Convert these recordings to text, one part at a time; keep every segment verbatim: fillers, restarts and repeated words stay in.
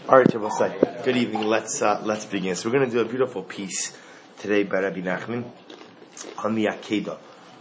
All right, Rabbi say, good evening. Let's uh, let's begin. So we're going to do a beautiful piece today by Rabbi Nachman on the Akedah.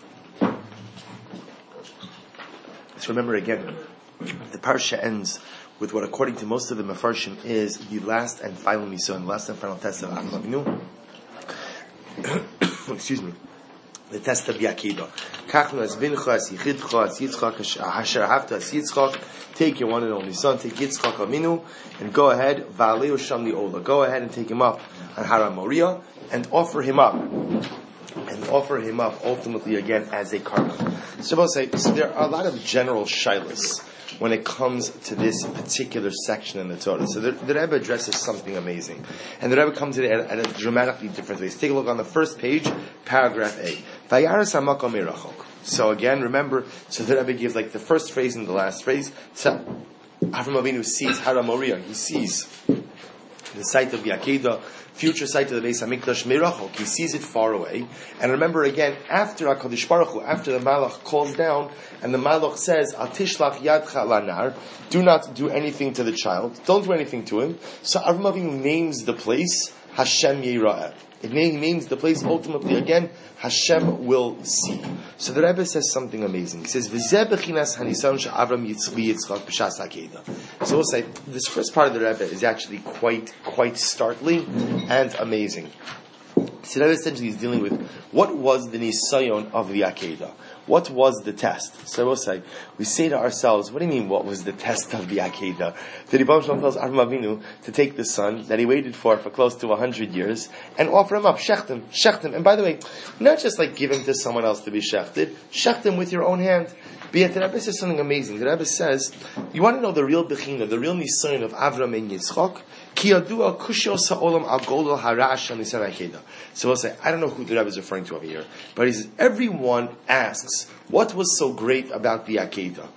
So remember again, the parsha ends with what, according to most of the Mefarshim, is the last and final Nisan, the last and final test of Avram Avinu. Excuse me. The test of the Akedah. Kachnu as Bincha as Yichidcha as Yitzchak Hasher Havta as Yitzchak. Take your one and only son, take Yitzchak Avinu, and go ahead, Va'aleu Sham Li'ola. Go ahead and take him up on Har Moriah and offer him up, and offer him up ultimately again as a carbon. So I'll say, so there are a lot of general shilas when it comes to this particular section in the Torah. So the, the Rebbe addresses something amazing. And the Rebbe comes at it at, at a dramatically different way. Take a look on the first page, paragraph A. Vayaras hamakom merachok. So again, remember, so the Rebbe gives like the first phrase and the last phrase. So Avram Avinu sees Har Moriah. He sees the site of the Akedah, future site of the Beis Hamikdash merachok. He sees it far away. And remember again, after HaKadosh Baruch Hu, after the Malach calls down, and the Malach says, Al tishlach yadcha lanar, do not do anything to the child, don't do anything to him. So Avram Avinu names the place Hashem Yira'eh. It names the place ultimately again, Hashem will see. So the Rebbe says something amazing. He says, V'zeh b'chinas hanisayon she'Avram Yitzchak b'shas Akedah. So we'll say, this first part of the Rebbe is actually quite, quite startling and amazing. So the Rebbe essentially is dealing with what was the nisayon of the Akedah. What was the test? So we'll say, we say to ourselves, what do you mean, what was the test of the Akedah? The Rebbe Shalom tells Avram Avinu to take the son that he waited for for close to a hundred years and offer him up, shecht him, shecht him. And by the way, not just like give him to someone else to be shechted, shecht him with your own hand. But yet the Rebbe says something amazing. The Rebbe says, you want to know the real bechina, the real nisayon of Avram and Yitzchak? So we'll say, I don't know who the Rebbe is referring to over here, but he says, everyone asks, what was so great about the Akedah?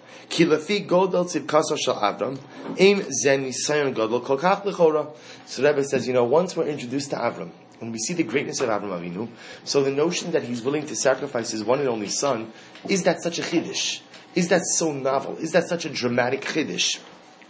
So the Rebbe says, you know, once we're introduced to Avram, and we see the greatness of Avram Avinu, so the notion that he's willing to sacrifice his one and only son, is that such a chiddush? Is that so novel? Is that such a dramatic chiddush?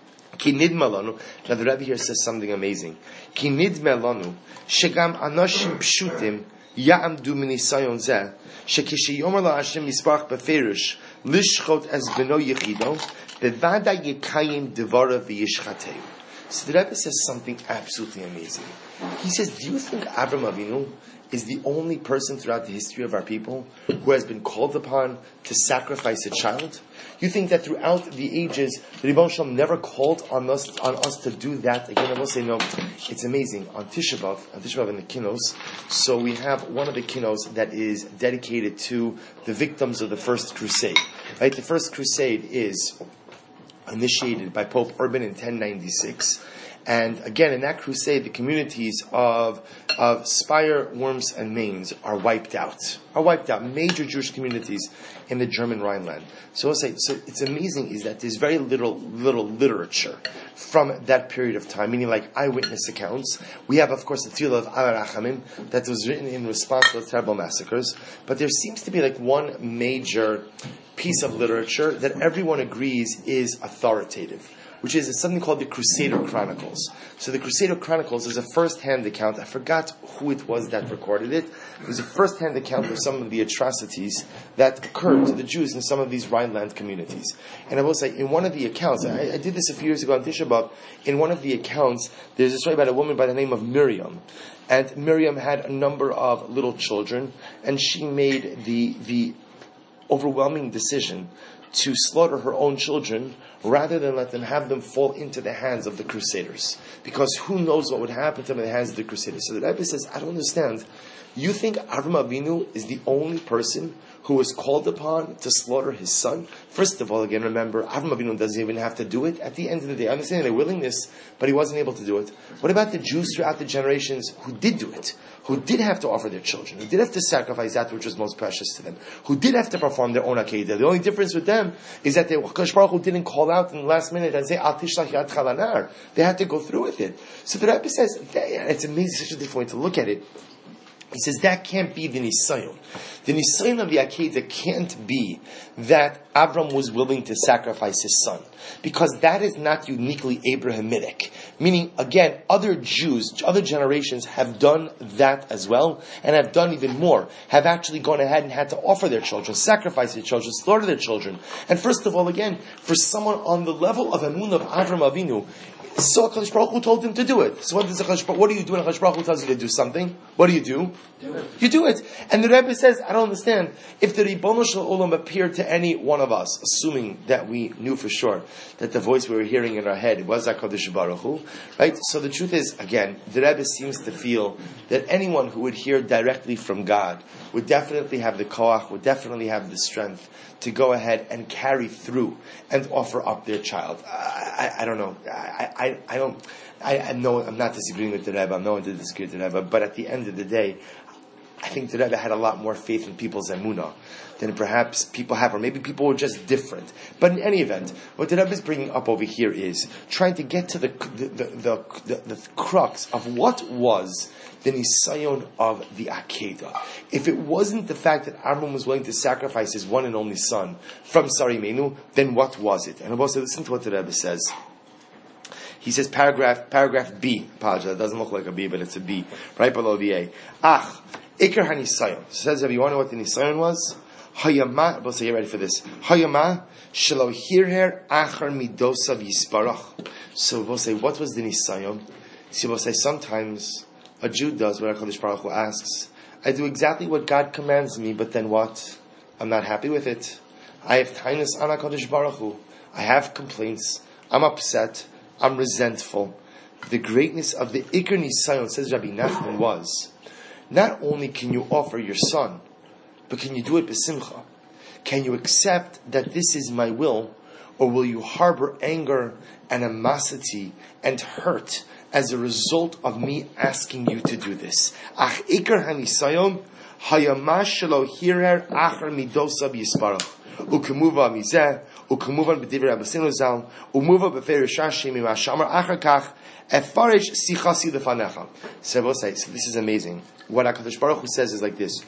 Ki nidma lanu. Now the Rebbe here says something amazing. Ki nidma lanu shegam anashim pshutim ya'amdu minisayon zeh shekishi la Hashem yisparach beferish lishchot as beno yechido bevada yekayim devara v'yishchateu. So the Rebbe says something absolutely amazing. He says, do you think Avram Avinu is the only person throughout the history of our people who has been called upon to sacrifice a child? You think that throughout the ages, the Rebbe Shalom never called on us on us to do that? Again, I will say no. It's amazing. On Tisha B'Av, on Tisha B'Av in the Kinos, so we have one of the Kinos that is dedicated to the victims of the First Crusade. Right? The First Crusade is initiated by Pope Urban in ten ninety-six. And again, in that crusade, the communities of of Speyer, Worms, and Mainz are wiped out. Are wiped out. Major Jewish communities in the German Rhineland. So I'll say, so it's amazing is that there's very little little literature from that period of time, meaning like eyewitness accounts. We have, of course, the Tefillah of Al Rachamim that was written in response to the terrible massacres. But there seems to be like one major piece of literature that everyone agrees is authoritative, which is something called the Crusader Chronicles. So the Crusader Chronicles is a first-hand account. I forgot who it was that recorded it. It was a first-hand account of some of the atrocities that occurred to the Jews in some of these Rhineland communities. And I will say, in one of the accounts, I, I did this a few years ago on Tisha B'Av, in one of the accounts, there's a story about a woman by the name of Miriam. And Miriam had a number of little children, and she made the the overwhelming decision to slaughter her own children rather than let them have them fall into the hands of the Crusaders. Because who knows what would happen to them in the hands of the Crusaders. So the Rebbe says, I don't understand. You think Avram Avinu is the only person who was called upon to slaughter his son? First of all, again, remember, Avram Avinu doesn't even have to do it. At the end of the day, I understand their willingness, but he wasn't able to do it. What about the Jews throughout the generations who did do it? Who did have to offer their children, who did have to sacrifice that which was most precious to them, who did have to perform their own Akedah. The only difference with them is that the HaKadosh Baruch Hu didn't call out in the last minute and say, Al tishlach yadcha lanar. They had to go through with it. So the Rebbe says, it's amazing, such a different way to look at it. He says that can't be the nisayon. The nisayon of the Akedah can't be that Avram was willing to sacrifice his son, because that is not uniquely Abrahamitic. Meaning, again, other Jews, other generations have done that as well, and have done even more, have actually gone ahead and had to offer their children, sacrifice their children, slaughter their children. And first of all, again, for someone on the level of Emunah of Avram Avinu, so HaKadosh Baruch Hu told him to do it. So what does HaKadosh Baruch, what do you do when HaKadosh Baruch Hu tells you to do something? What do you do? Do it. You do it. And the Rebbe says, I don't understand, if the Ribono Shel Olam appeared to any one of us, assuming that we knew for sure that the voice we were hearing in our head was HaKadosh Baruch Hu, right? So the truth is, again, the Rebbe seems to feel that anyone who would hear directly from God would definitely have the koach, would definitely have the strength to go ahead and carry through and offer up their child. I, I, I don't know. I, I, I don't. I, I know I'm not disagreeing with the Rebbe. I'm not one to disagree with the Rebbe. But at the end of the day, I think the Rebbe had a lot more faith in people's emunah than perhaps people have, or maybe people were just different. But in any event, what the Rebbe is bringing up over here is trying to get to the the the, the, the, the crux of what was the nisayon of the Akedah. If it wasn't the fact that Amram was willing to sacrifice his one and only son from Sari Menu, then what was it? And also listen to what the Rebbe says. He says paragraph paragraph B. Apologize, it doesn't look like a B, but it's a B, right below the A. Ach, Iker HaNisayon. Says, if you want to know what the Nisayon was, Hayama, we'll say, you ready for this? Hayama, Shelo Hirher Achar Midosav Yisparach. So we'll say, what was the Nisayon? So we'll say, sometimes a Jew does what HaKadosh Baruch Hu asks. I do exactly what God commands me, but then what? I'm not happy with it. I have tainus on HaKadosh Baruch Hu. I have complaints. I'm upset. I'm resentful. The greatness of the Iker Nisayon, says Rabbi Nachman, was, not only can you offer your son, but can you do it b'simcha? Can you accept that this is my will, or will you harbor anger, animosity, and hurt as a result of me asking you to do this? Ach Iker HaNisayon, hayama shelo hirer achar midosav yisparach. Ukumuva mizeh, ukumuva b'divrei Abasinu zal, umuva b'fei Rishashim imashamar achar kach, efarish sichasi lefanecha. So we'll say, so this is amazing. What HaKadosh Baruch Hu says is like this.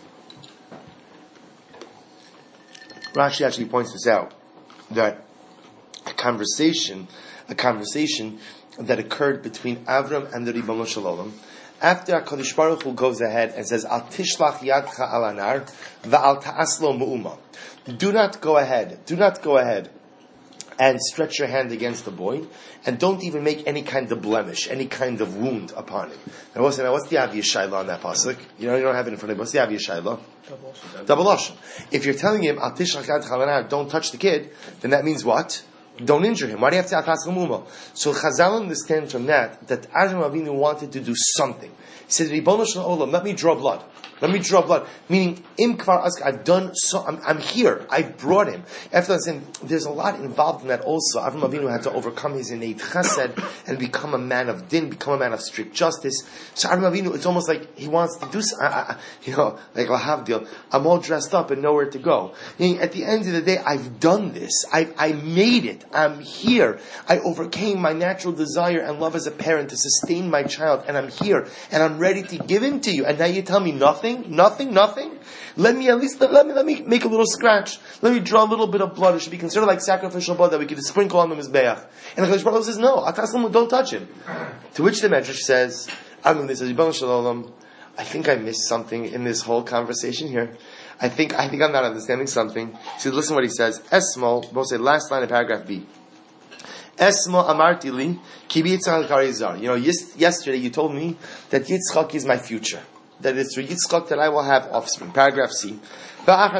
Rashi actually points this out, that a conversation, a conversation that occurred between Avram and the Ribono Shel Olam, after HaKadosh Baruch Hu goes ahead and says, Al tishlach yadcha al anar, va'al ta'aslo mu'uma. Do not go ahead, do not go ahead and stretch your hand against the boy, and don't even make any kind of blemish, any kind of wound upon him. Now, what's, now, what's the Aviyah Shaila on that pasuk? You know, you don't have it in front of you. What's the Aviyah Shaila? Double Lashon. If you're telling him, Al tishlach yadcha al anar, don't touch the kid, then that means what? Don't injure him. Why do you have to atas l'muma? So Chazal understand from that that Avram Avinu wanted to do something. He said, Ribono Shel Olam, let me draw blood. Let me draw blood. Meaning, im kvar ask, I've done so, I'm, I'm here. I've brought him. After saying, there's a lot involved in that also. Avram Avinu had to overcome his innate chesed and become a man of din, become a man of strict justice. So Avram Avinu, it's almost like he wants to do something. You know, like Lahavdil, I'm all dressed up and nowhere to go. Meaning, at the end of the day, I've done this. I, I made it. I'm here. I overcame my natural desire and love as a parent to sustain my child, and I'm here, and I'm ready to give him to you. And now you tell me nothing? Nothing, nothing. Let me at least let, let me let me make a little scratch. Let me draw a little bit of blood. It should be considered like sacrificial blood that we could sprinkle on the mizbeach. And the Kadosh Baruch Hu says, "No, Ataslamu, don't touch him." To which the Medrash says, "I mean, this is Ribono Shel Olam. I think I missed something in this whole conversation here. I think I think I'm not understanding something." So listen what he says. Esmo, we'll say last line of paragraph B. Esmo amarti li ki b'Yitzchak karizar. You know, yes, yesterday you told me that Yitzchak is my future. That it's through Yitzchak that I will have offspring. Paragraph C. Then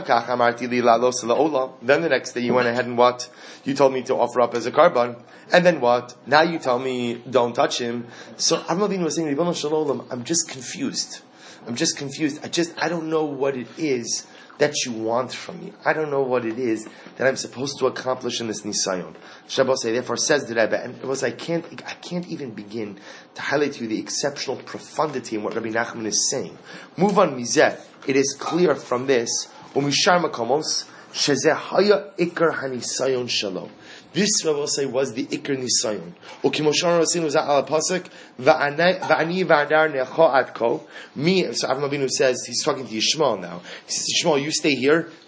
the next day you went ahead and what? You told me to offer up as a karban. And then what? Now you tell me don't touch him. So Avram Avinu was saying, Ribono Shel Olam, I'm just confused. I'm just confused. I just, I don't know what it is that you want from me. I don't know what it is that I'm supposed to accomplish in this nisayon. Shabbos say, therefore says the Rebbe, and it was I can't I can't even begin to highlight to you the exceptional profundity in what Rabbi Nachman is saying. Move on mizeh. It is clear from this, umishar makomos shezeh haya ikar hanisayon shalom. This, I will say, was the Iker Nisayon. Ukimoshar Rasin was al pasuk va'ani va'adar necho atko. Me, so Avram Avinu says he's talking to Yishmael now. He says, Yishmael, you stay here.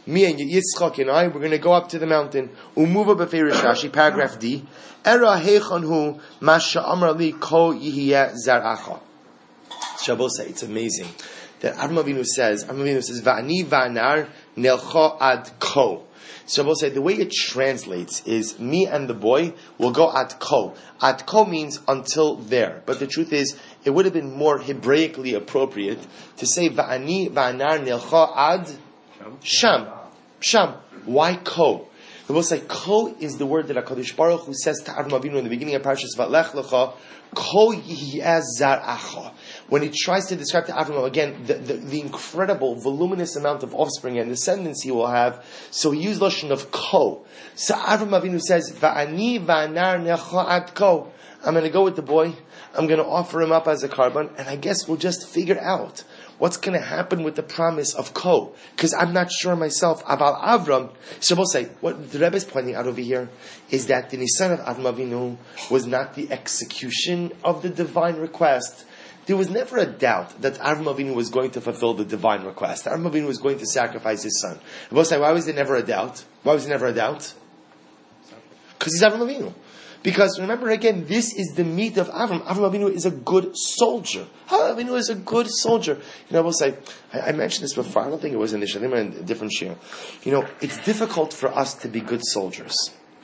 me and Yitzchak and I, we're going to go up to the mountain. Umuva b'fei Rashi, paragraph D. Era heichanhu masha amar li ko yihiyeh zaracha. Shabbosai, it's amazing that Avraham Avinu says, Avraham Avinu says, Va'ani va'anar nelcha ad ko. Shabbosai, the way it translates is, me and the boy will go ad ko. Ad ko means until there. But the truth is, it would have been more Hebraically appropriate to say, Va'ani va'anar nelcha ad sham. Sham. Why ko? The most like ko is the word that HaKadosh Baruch Hu says to Avraham Avinu in the beginning of Parashas Va'lech Lecha, ko yihiyeh zaracha. When he tries to describe to Avraham again the, the, the incredible voluminous amount of offspring and descendants he will have, so he used lashon of ko. So Avraham Avinu says, "Va'ani va'anar necha ad ko." I'm going to go with the boy. I'm going to offer him up as a carbon, and I guess we'll just figure out what's going to happen with the promise of ko, because I'm not sure myself about Avram. So we'll say, what the Rebbe is pointing out over here is that the Nisan of Avraham Avinu was not the execution of the divine request. There was never a doubt that Avraham Avinu was going to fulfill the divine request. Avraham Avinu was going to sacrifice his son. We'll say, why was there never a doubt? Why was there never a doubt? Because he's Avraham Avinu. Because remember again, this is the meat of Avram. Avram Avinu is a good soldier. Avram Avinu is a good soldier. You know, I will say, I, I mentioned this before. I don't think it was in the Shalim or in a different shir. You know, it's difficult for us to be good soldiers.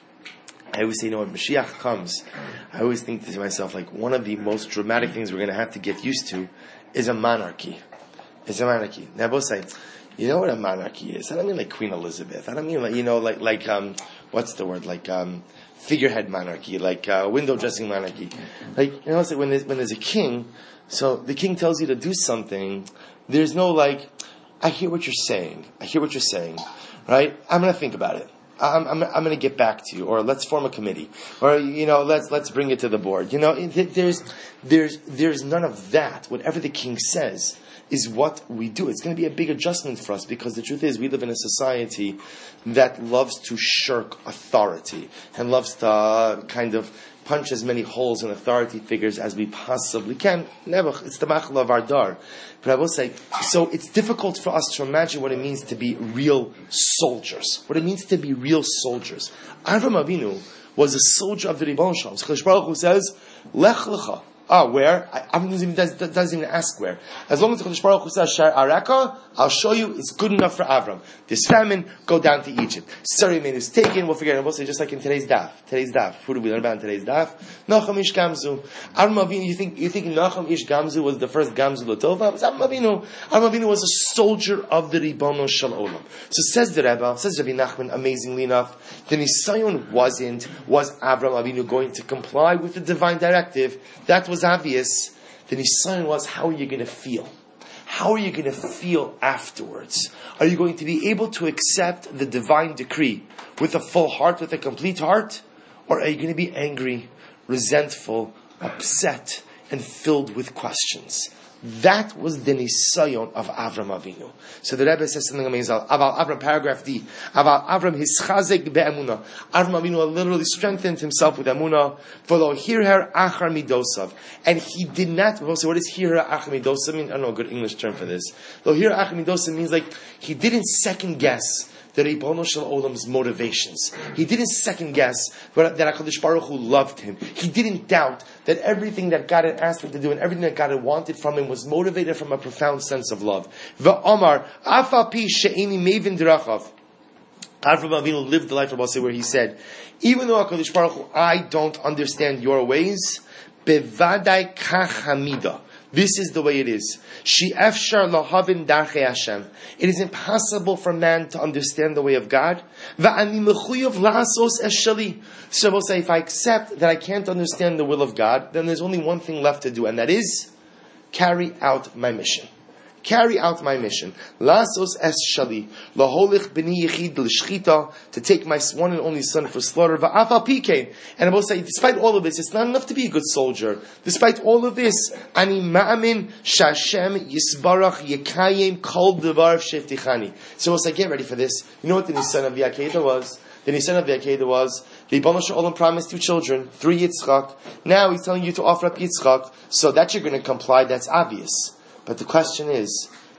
I always say, you know, when Mashiach comes, I always think to myself, like, one of the most dramatic things we're going to have to get used to is a monarchy. Is a monarchy. Now I will say, you know what a monarchy is? I don't mean like Queen Elizabeth. I don't mean like, you know, like, like, um, what's the word? Like, um, figurehead monarchy, like uh, window dressing monarchy. Like, you know, it's like when there's, when there's a king, so the king tells you to do something, there's no like, I hear what you're saying, I hear what you're saying, right? I'm going to think about it. I'm, I'm, I'm going to get back to you, or let's form a committee, or, you know, let's, let's bring it to the board. You know, there's, there's, there's none of that. Whatever the king says is what we do. It's going to be a big adjustment for us, because the truth is we live in a society that loves to shirk authority and loves to uh, kind of punch as many holes in authority figures as we possibly can. Never, it's the machla of our dar. But I will say, so it's difficult for us to imagine what it means to be real soldiers. What it means to be real soldiers. Avraham Avinu was a soldier of the Ribbon Shalom. Chalish Baruch Hu says, Lech Lecha. Ah, where? Avraham doesn't, doesn't even ask where. As long as the Chalish Baruch Hu says, Shar Araka, I'll show you, it's good enough for Avram. There's famine, go down to Egypt. Sarim is taken, we'll forget it. We'll say just like in today's daf. Today's daf. Who do we learn about in today's daf? Nachum Ish Gamzu. Avraham Avinu, you think, you think Nachum Ish Gamzu was the first Gamzu Latova? It was Avraham Avinu. Avraham Avinu was a soldier of the Ribono Shel Olam. So says the Rebbe, says Rabbi Nachman, amazingly enough, the Nisayon wasn't, was Avraham Avinu going to comply with the divine directive? That was obvious. The Nisayon was, how are you going to feel? How are you going to feel afterwards? Are you going to be able to accept the divine decree with a full heart, with a complete heart? Or are you going to be angry, resentful, upset, and filled with questions? That was the Nisayon of Avram Avinu. So the Rebbe says something amazing. About Avram, paragraph D. About Avram, his chazek be'emunah. Avram Avinu literally strengthened himself with emunah. For lo hirher achar midosav. And he did not, so what does hirher achar midosav mean? I don't know a good English term for this. Lo hirher achar midosav means like, he didn't second guess the Ribono Shel Olam's motivations. He didn't second guess that HaKadosh Baruch Hu loved him. He didn't doubt that everything that God had asked him to do and everything that God had wanted from him was motivated from a profound sense of love. V'omar, afal pi she'eni mevin d'rachav. Avraham Avinu lived the life of Moshe where he said, even though HaKadosh Baruch Hu, I don't understand your ways, bevadai kach hamida. This is the way it is. She efshar lahavin darchei Hashem. It is impossible for man to understand the way of God. Va'ani mechuyev la'asos es shali. So we'll say, if I accept that I can't understand the will of God, then there's only one thing left to do, and that is carry out my mission. Carry out my mission. Lasos es shali. Laholich b'ni yichid l'shchita. To take my one and only son for slaughter. Va'afal pikein. And I will say, despite all of this, it's not enough to be a good soldier. Despite all of this, ani ma'amin shashem yisbarach yekayim kol devar sheftichani. So we'll say, get ready for this. You know what the Nisan of Yaakeda was? The Nisan of Yaakeda was, the Ribono Shel Olam promised two children, three Yitzchak. Now he's telling you to offer up Yitzchak. So that you're going to comply, that's obvious. But the question is,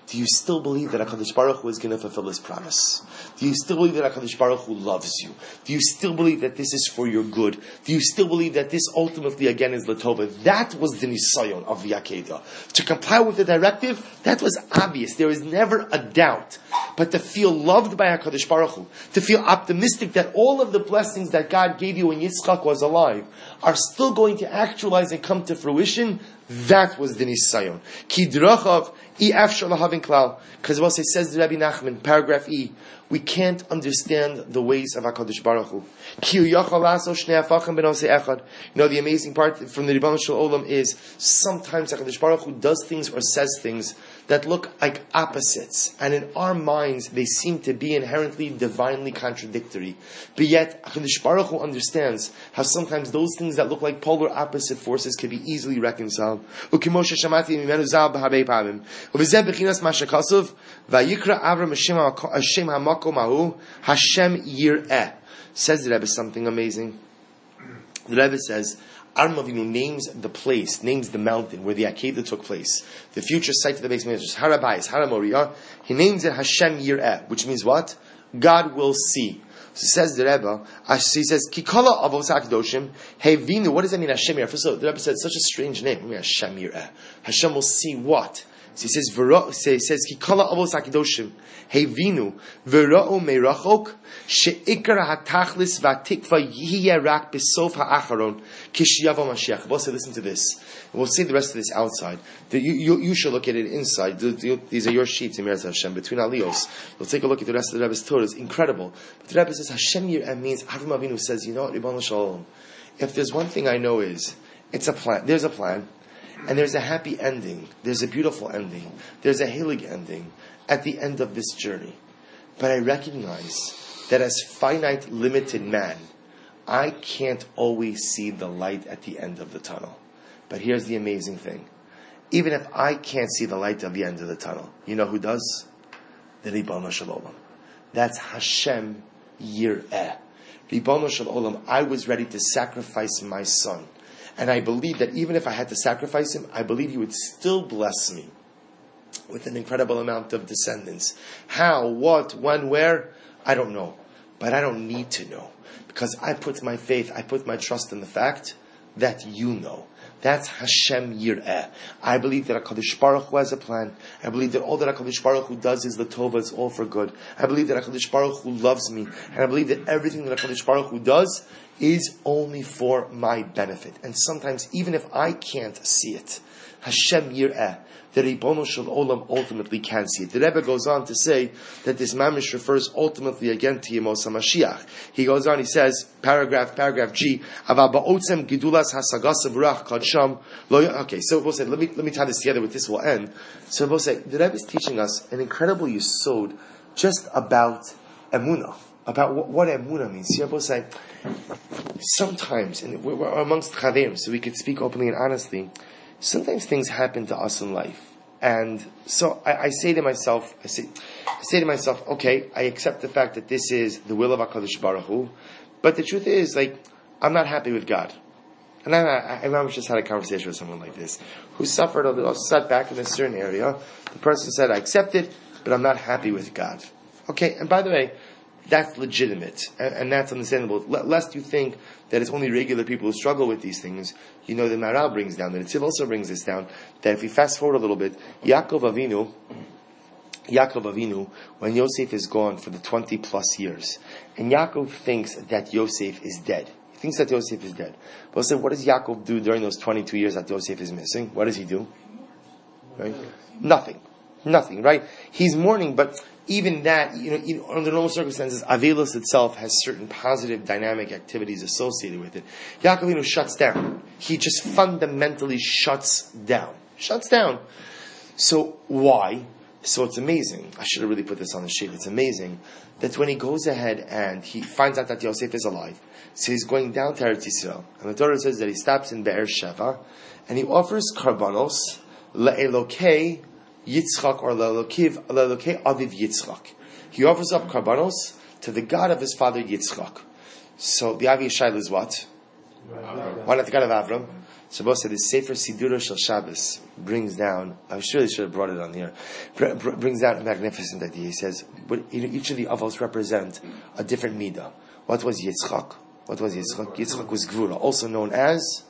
do you still believe that HaKadosh Baruch Hu is going to fulfill His promise? Do you still believe that HaKadosh Baruch Hu loves you? Do you still believe that this is for your good? Do you still believe that this ultimately again is Latova? That was the Nisayon of the Akedah. To comply with the directive, that was obvious. There was never a doubt. But to feel loved by HaKadosh Baruch Hu, to feel optimistic that all of the blessings that God gave you when Yitzchak was alive are still going to actualize and come to fruition, that was the Nisayon. Ki drachav I afshar lahavin klal. Because it says the Rabbi Nachman, paragraph E, we can't understand the ways of HaKadosh Baruch Hu. Ki hu yachal laso shnei hafachim b'nosei echad. You know, the amazing part from the Ribono Shel Olam is sometimes HaKadosh Baruch Hu does things or says things that look like opposites, and in our minds they seem to be inherently divinely contradictory. But yet HaKadosh Baruch Hu understands how sometimes those things that look like polar opposite forces can be easily reconciled. Ukimoshe shamati mimenu zal b'habei pamim uvizeh b'chinas ma shekasuv vayikra Avram Hashem hamakom hahu Hashem yireh. Says the Rebbe something amazing. The Rebbe says Avram Avinu names the place, names the mountain where the Akedah took place, the future site of the base ministers, Harabayis, Haramoriah. He names it Hashem Yireh, which means what? God will see. So says the Rebbe, he says, Kikala Avos HaKadoshim, Hey Vinu, what does that mean, Hashem Yireh? First of all, the Rebbe said, such a strange name. I mean, Hashem Yireh. Hashem will see what? So he says, he says, Kikala Avos HaKadoshim, Hey Vinu, Vera'o Meirachok, She'ikar HaTachlis VaTikva Yihye Rak B'sof HaAcharon, Kishiyavo Mashiach. We'll say, listen to this. We'll see the rest of this outside. The, you, you, you should look at it inside. The, the, these are your sheets, Emir Hashem, between Aliyos. We'll take a look at the rest of the Rebbe's Torah. It's incredible. But the Rebbe says, Hashem Yireh means, Avram Avinu says, you know what, Ribono Shel Olam, if there's one thing I know is, it's a plan. There's a plan. And there's a happy ending. There's a beautiful ending. There's a heilig ending at the end of this journey. But I recognize that as finite, limited man, I can't always see the light at the end of the tunnel. But here's the amazing thing. Even if I can't see the light at the end of the tunnel, you know who does? The Ribono Shel Olam. That's Hashem Yireh. Ribono Shel Olam, I was ready to sacrifice my son. And I believe that even if I had to sacrifice him, I believe you would still bless me with an incredible amount of descendants. How, what, when, where? I don't know. But I don't need to know. Because I put my faith, I put my trust in the fact that you know. That's Hashem Yireh. I believe that HaKadosh Baruch Hu has a plan. I believe that all that HaKadosh Baruch Hu does is L'Tova, it's all for good. I believe that HaKadosh Baruch Hu loves me. And I believe that everything that HaKadosh Baruch Hu does is only for my benefit. And sometimes, even if I can't see it, Hashem Yireh, the Ribono Shel Olam ultimately can see it. The Rebbe goes on to say that this mamish refers ultimately again to Yemos HaMashiach. He goes on, he says, paragraph, paragraph G, Aval ba'otzem gidulas hasagasav ruach kadsham. Okay, so we'll say, let me, let me tie this together with this, we'll end. So we'll say, the Rebbe is teaching us an incredible yesod just about emunah, about what, what emunah means. So we'll say, sometimes, and we're, we're amongst chaverim, so we could speak openly and honestly, sometimes things happen to us in life. And so I, I say to myself, I say, I say to myself, okay, I accept the fact that this is the will of HaKadosh Baruch Hu, but the truth is, like, I'm not happy with God. And I, I, I just had a conversation with someone like this, who suffered a little setback in a certain area. The person said, I accept it, but I'm not happy with God. Okay, and by the way, that's legitimate, and, and that's understandable. L- lest you think that it's only regular people who struggle with these things. You know, the Maral brings down, the Netziv also brings this down, that if we fast forward a little bit, Yaakov Avinu, Yaakov Avinu, when Yosef is gone for the twenty plus years, and Yaakov thinks that Yosef is dead. He thinks that Yosef is dead. But so what does Yaakov do during those twenty-two years that Yosef is missing? What does he do? Right? Nothing. Nothing, right? He's mourning, but even that, you know, you know, under normal circumstances, Avelus itself has certain positive dynamic activities associated with it. Yaakov Avinu shuts down. He just fundamentally shuts down. Shuts down. So why? So it's amazing. I should have really put this on the sheet. It's amazing that when he goes ahead and he finds out that Yosef is alive, so he's going down to Eretz Yisrael, and the Torah says that he stops in Be'er Sheva, and he offers karbanos le'elokei Yitzchak, or le'elokei aviv Yitzchak. He offers up karbanos to the God of his father Yitzchak. So the Avi Shaila is what? Avram. Why not the God of Avram? Shabbos said the Sefer Sidura Shel Shabbos brings down, I'm sure they should have brought it on here, br- br- brings down a magnificent idea. He says, but each of the avos represent a different midah. What was Yitzchak? What was Yitzchak? Yitzchak was Gvura, also known as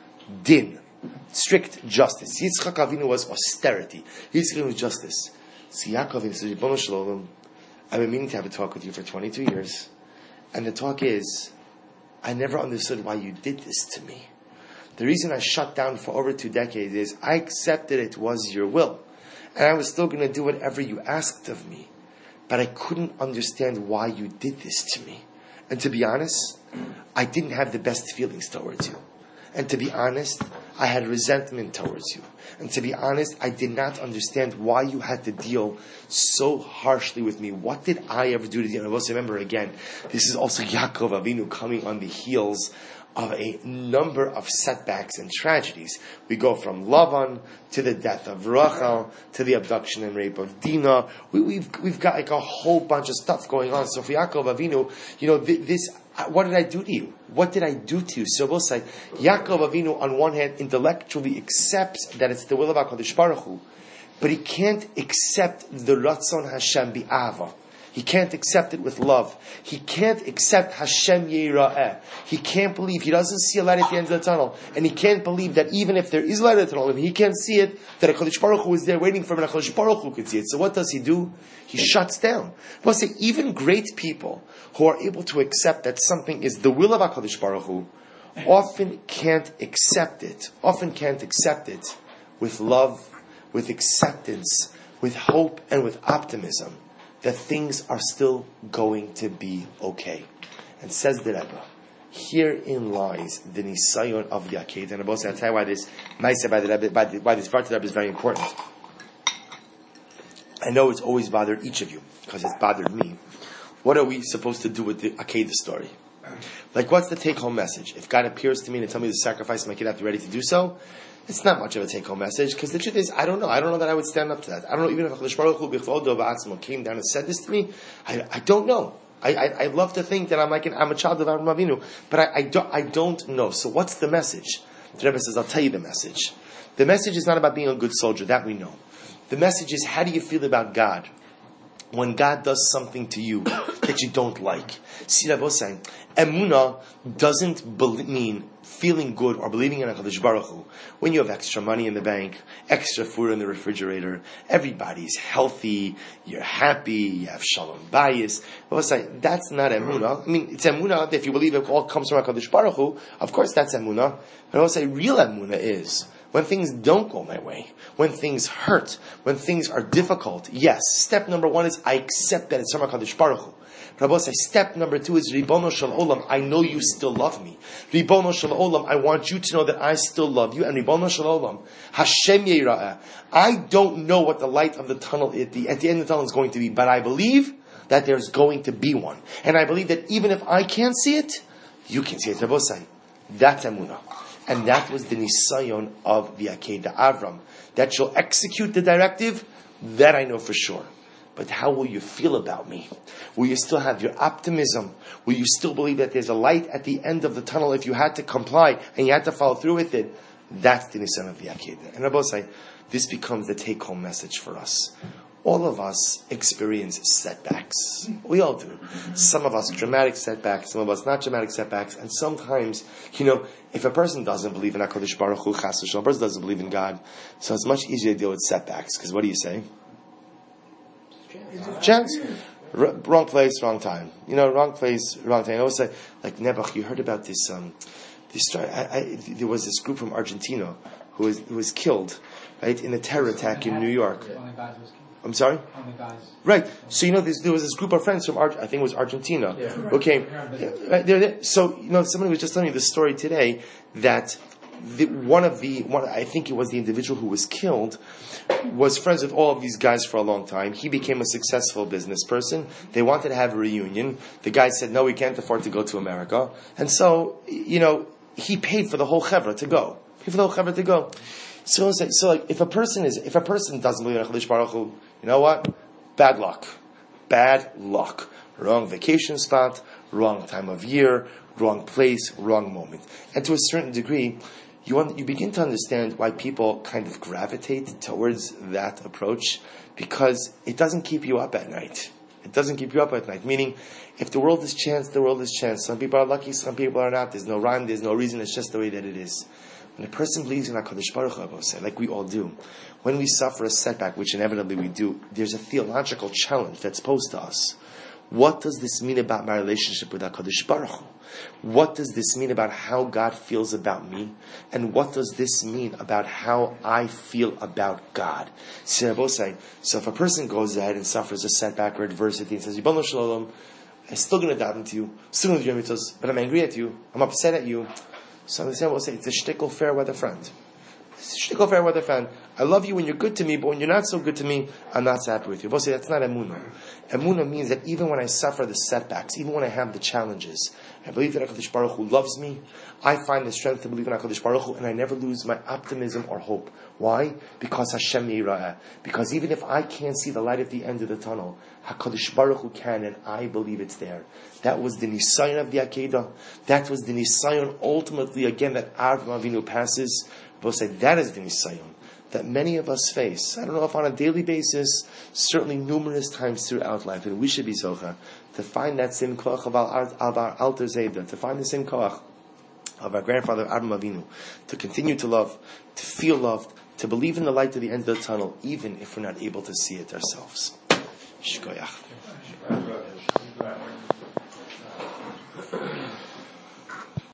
Din, strict justice. Yitzchak Avinu was austerity. Yitzchak was justice. So Yaakov says, Ribono Shel Olam, I've been meaning to have a talk with you for twenty-two years. And the talk is, I never understood why you did this to me. The reason I shut down for over two decades is I accepted it was your will. And I was still going to do whatever you asked of me. But I couldn't understand why you did this to me. And to be honest, I didn't have the best feelings towards you. And to be honest, I had resentment towards you. And to be honest, I did not understand why you had to deal so harshly with me. What did I ever do to you? And I also remember again, this is also Yaakov Avinu coming on the heels of a number of setbacks and tragedies. We go from Lavan to the death of Rachel to the abduction and rape of Dinah. We, we've we've got like a whole bunch of stuff going on. So for Yaakov Avinu, you know, this, what did I do to you? What did I do to you? So we'll say, Yaakov Avinu on one hand intellectually accepts that it's the will of HaKadosh Baruch Hu, but he can't accept the Ratzon Hashem bi'ava. He can't accept it with love. He can't accept Hashem Yira'eh. He can't believe, he doesn't see a light at the end of the tunnel. And he can't believe that even if there is light at the tunnel, if he can't see it, that HaKadosh Baruch Hu is there waiting for him and HaKadosh Baruch Hu could see it. So what does he do? He shuts down. But say, even great people who are able to accept that something is the will of HaKadosh Baruch Hu, often can't accept it, often can't accept it with love, with acceptance, with hope, and with optimism, that things are still going to be okay. And says the Rebbe, herein lies the nisayon of the Akedah. And I'll tell you why this Maaseh by the Rebbe, by the, why this part of the Rebbe is very important. I know it's always bothered each of you, because it's bothered me. What are we supposed to do with the Akedah story? Like, what's the take-home message? If God appears to me and tell me to sacrifice my kid, I have to be ready to do so. It's not much of a take-home message, because the truth is, I don't know. I don't know that I would stand up to that. I don't know, even if HaKadosh Baruch Hu b'chvodo ba'atzmo came down and said this to me, I, I don't know. I, I, I love to think that I'm like an, I'm a child of Avraham Avinu, but I, I, don't, I don't know. So what's the message? The Rebbe says, I'll tell you the message. The message is not about being a good soldier, that we know. The message is, how do you feel about God when God does something to you that you don't like? See, Rebbe was saying, Emunah doesn't be- mean feeling good or believing in HaKadosh Baruch Hu when you have extra money in the bank, extra food in the refrigerator, everybody's healthy, you're happy, you have shalom bayis. Rebbe was saying, that's not Emunah. I mean, it's Emunah if you believe it all comes from HaKadosh Baruch Hu. Of course that's Emunah. But I will say, real Emunah is when things don't go my way, when things hurt, when things are difficult. Yes, step number one is I accept that it's from HaKadosh Baruch Hu. Rabbi says, step number two is Ribono Shel Olam, I know you still love me. Ribono Shel Olam, I want you to know that I still love you. And Ribono Shel Olam, Hashem Yira'eh, I don't know what the light of the tunnel at the, at the end of the tunnel is going to be, but I believe that there's going to be one. And I believe that even if I can't see it, you can see it. Rabbi says, that's Emunah. And that was the nisayon of the Akedah Avram. That you'll execute the directive, that I know for sure. But how will you feel about me? Will you still have your optimism? Will you still believe that there's a light at the end of the tunnel if you had to comply and you had to follow through with it? That's the nisayon of the Akedah. And Rabbi say, this becomes the take-home message for us. All of us experience setbacks. We all do. Some of us dramatic setbacks, some of us not dramatic setbacks, and sometimes, you know, if a person doesn't believe in HaKadosh Baruch Hu, Chas v'Shalom, a person doesn't believe in God, so it's much easier to deal with setbacks, because what do you say? Chance. R- wrong place, wrong time. You know, wrong place, wrong time. I always say, like Nebuch, you heard about this, um, this story. I, I, there was this group from Argentina who was, who was killed, right, in a terror attack in New York. I'm sorry? Right. So, you know, there was this group of friends from, Ar- I think it was Argentina, yeah. who came. Right, they're there. So, you know, somebody was just telling me this story today that the, one of the, one, I think it was the individual who was killed, was friends with all of these guys for a long time. He became a successful business person. They wanted to have a reunion. The guy said, no, we can't afford to go to America. And so, you know, he paid for the whole chevra to go. Paid for the whole chevra to go. So, so like, if a person is, if a person doesn't believe in HaKadosh Baruch Hu, you know what? Bad luck. Bad luck. Wrong vacation spot, wrong time of year, wrong place, wrong moment. And to a certain degree, you un- you begin to understand why people kind of gravitate towards that approach, because it doesn't keep you up at night. It doesn't keep you up at night. Meaning, if the world is chance, the world is chance. Some people are lucky, some people are not. There's no rhyme, there's no reason. It's just the way that it is. When a person believes in HaKadosh Baruch Hu, like we all do, when we suffer a setback, which inevitably we do, there's a theological challenge that's posed to us. What does this mean about my relationship with HaKadosh Baruch Hu? What does this mean about how God feels about me? And what does this mean about how I feel about God? So if a person goes ahead and suffers a setback or adversity and says, Yibon Shalom, I'm still going to daven to you, still going to do your mitzvahs, but I'm angry at you, I'm upset at you. So the will say, it's a shtickle fair weather friend. It's a shtickle fair weather friend. I love you when you're good to me, but when you're not so good to me, I'm not so happy with you. We'll say that's not emunah. Emunah means that even when I suffer the setbacks, even when I have the challenges, I believe that HaKadosh Baruch Hu loves me. I find the strength to believe in HaKadosh Baruch Hu, and I never lose my optimism or hope. Why? Because Hashem Yira'eh. Because even if I can't see the light at the end of the tunnel, HaKadosh Baruch Hu can, and I believe it's there. That was the Nisayon of the Akedah. That was the Nisayon ultimately, again, that Avraham Avinu passes. We'll say that is the Nisayon that many of us face. I don't know if on a daily basis, certainly numerous times throughout life, and we should be zocha to find that same koach of our alter zayda, to find the same koach of our grandfather Avraham Avinu, to continue to love, to feel loved, to believe in the light at the end of the tunnel, even if we're not able to see it ourselves. Shkoyach.